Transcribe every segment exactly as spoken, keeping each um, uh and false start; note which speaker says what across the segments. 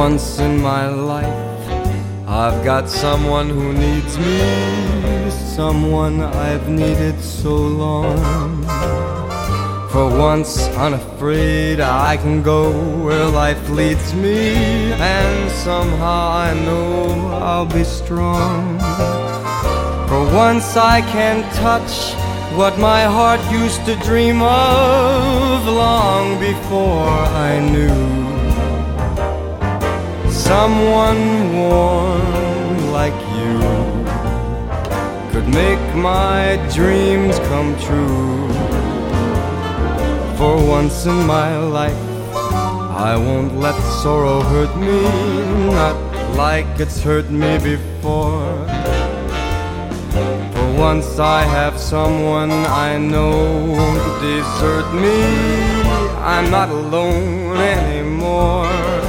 Speaker 1: once in my life, I've got someone who needs me, someone I've needed so long. For once unafraid, I can go where life leads me, and somehow I know I'll be strong. For once I can touch what my heart used to dream of long before I knew. Someone warm like you could make my dreams come true. For once in my life, I won't let sorrow hurt me, not like it's hurt me before. For once I have someone I know won't desert me, I'm not alone anymore.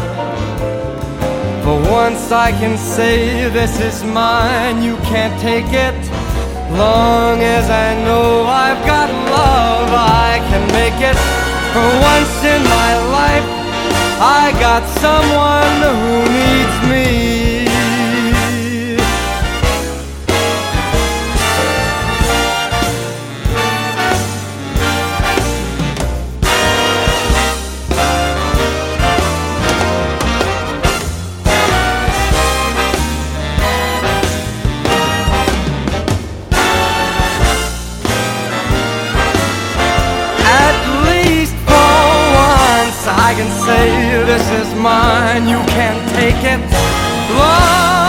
Speaker 1: For once I can say this is mine, you can't take it. Long as I know I've got love, I can make it. For once in my life, I got someone who needs me. I can say this is mine, you can't take it. Love